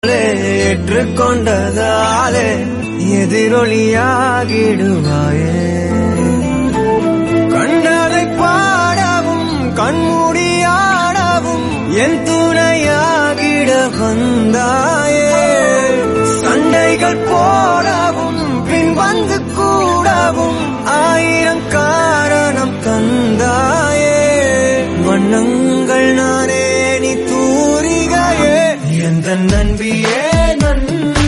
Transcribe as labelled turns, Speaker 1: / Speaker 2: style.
Speaker 1: ஏற்றுக்கொண்டதாலே எதிரொலியாகிடுவாயே. கண்டதை பாடவும் கண்மூடியாடவும் என் துணையாகிட வந்தாயே. சண்டைகள் போடவும் பின் வந்து கூடவும் ஆயிரம் காரணம் தந்தாயே. வண்ணங்கள் நானே நீ தூரிகையே எந்த நன்பியே நன்